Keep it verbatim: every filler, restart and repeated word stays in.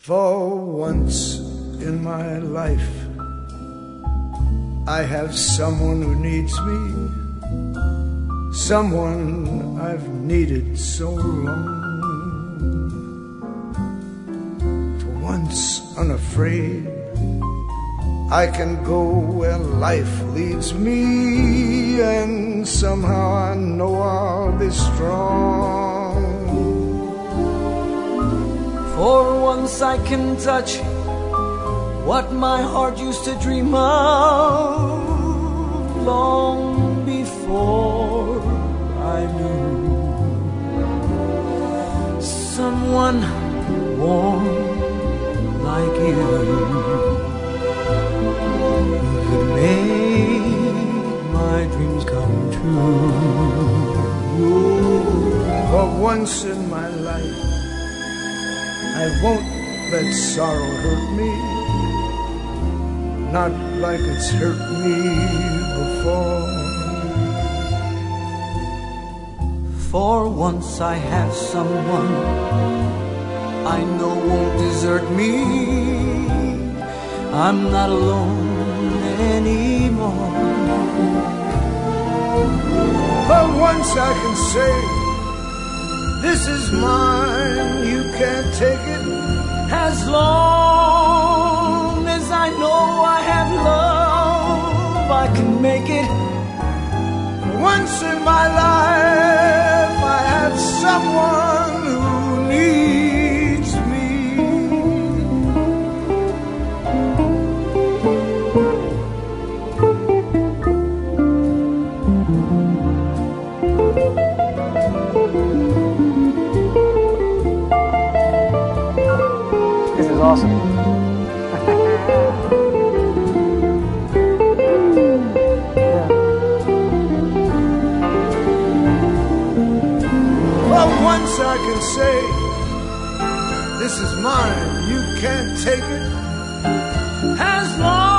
For once in my life, I have someone who needs me, someone I've needed so long. For once unafraid, I can go where life leads me, and somehow I know I'll be strong. For once I can touch what my heart used to dream of long before I knew someone warm like you could make my dreams come true. For once in my life, I won't let sorrow hurt me, not like it's hurt me before. For once I have someone I know won't desert me. I'm not alone anymore. For once I can say, this is mine, you can't take it. As long as I know I have love, I can make it. Once in my life, I have someone who needs me. This is awesome. Well, once I can say, this is mine, you can't take it. As long